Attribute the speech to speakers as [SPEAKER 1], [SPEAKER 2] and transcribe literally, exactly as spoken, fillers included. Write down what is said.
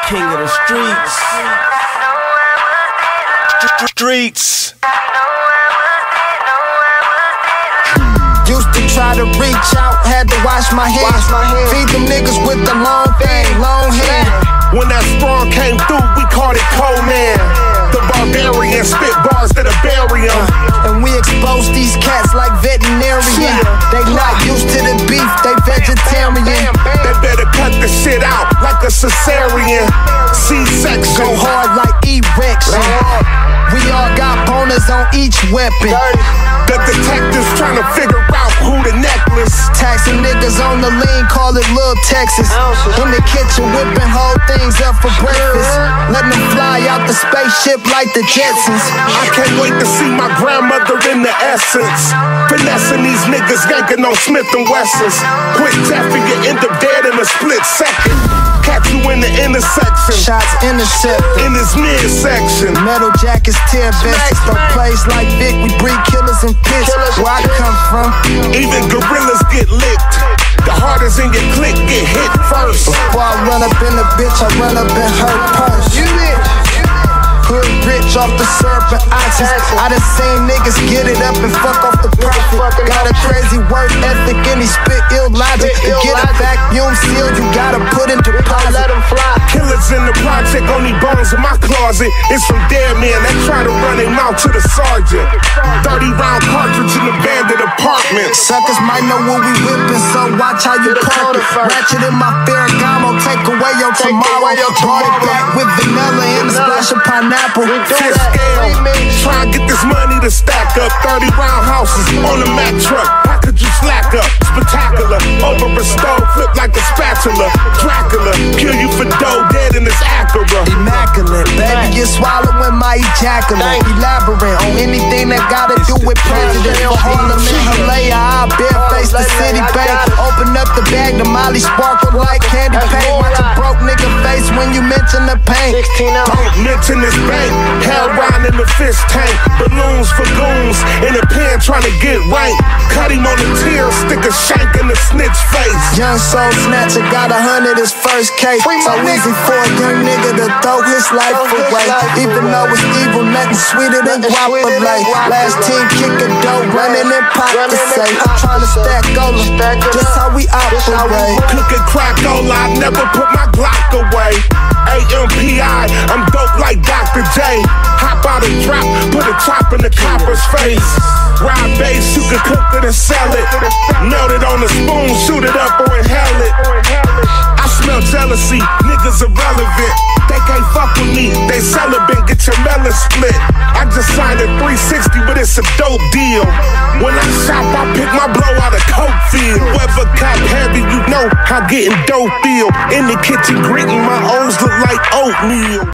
[SPEAKER 1] King of the streets. Streets.
[SPEAKER 2] Used to try to reach out, had to wash my hands. Feed them niggas with the long thing, long hair.
[SPEAKER 3] When that strong came through, we called it Cold Man. The barbarian spit bars that are barium.
[SPEAKER 2] Uh, and we expose these cats like veterinarian. They not used to the beef, they vegetarian.
[SPEAKER 3] They better cut the shit out like a cesarean. C-section.
[SPEAKER 2] Go hard like erection. We all got boners on each weapon.
[SPEAKER 3] The detectives trying to figure out who the necklace.
[SPEAKER 2] Taxing niggas on the lean, call it Lil Texas. In the kitchen whipping whole things up for breakfast. Letting them fly out the spaceship like the Jetsons.
[SPEAKER 3] I can't wait to see my grandmother in the essence. Finessing these niggas, yanking on Smith and Wessons. Quick death and you end up dead in a split second. Catch you in the intersection.
[SPEAKER 2] Shots intercepted
[SPEAKER 3] in this midsection.
[SPEAKER 2] Metal jackets, tear vests. Don't place like Vic, we breed killers and pitch. Where I come from,
[SPEAKER 3] even gorillas get licked. The hardest in your clique get hit first.
[SPEAKER 2] Before I run up in the bitch, I run up in her purse. You bitch. Hood rich off the syrup and oxys. I done seen niggas get it up and fuck off the profit. Got a crazy work ethic and he spit ill logic. To get a vacuum seal, you gotta put in deposit. Let him fly.
[SPEAKER 3] Killers in the project, only bones in my closet. It's from dead men that try to run their mouth to the sergeant. thirty round cartridge in abandoned apartments.
[SPEAKER 2] Suckers might know what we whipping, so watch how you park it. Ratchet in my Ferragamo, take away your tomorrow. Brought it back with vanilla and a splash of pineapple.
[SPEAKER 3] Fifth scale, try and get this money to stack up. thirty round houses on the Mack truck. How could you slack up? Spectacular, over a stove, flip like a spatula. Dracula, kill you for dough, dead in this Acura.
[SPEAKER 2] Immaculate, baby, you're swallowing my ejaculate. Elaborate on anything that gotta do with prejudice. For Harlem and Himalaya, I bareface the city bank. Open up the bag, the Molly sparkle like candy paint. Watch a broke nigga face when you mention the pain.
[SPEAKER 3] Don't mention this bank, hell round in the fish tank. Balloons for goons, in the pen trying to get rank. Cut him on the tear, stick a shank in the snitch face.
[SPEAKER 2] Young soul snatcher got a hundred his first case. So easy for a young nigga to throw his life away. Even though it's evil, nothing sweeter than guapa lay. Last team kick a dough, running in pot to say. Trying to stack gola, just how we operate.
[SPEAKER 3] Cooking crack-ola, I never put my Glock away. A M P I, I'm dope like Doctor J. Hop out and drop, put a chop in the copper's face. Ride bass, you can cook it and sell it. Melt it on a spoon, shoot it up or inhale it. I smell jealousy, niggas irrelevant. They can't fuck with me, they celibate, get your melon split. I just signed a three sixty, but it's a dope deal. When I shop, I pick my blow out of coke field. Whoever cop heavy, you know how getting dope feel. In the kitchen, greeting my O's look like oatmeal.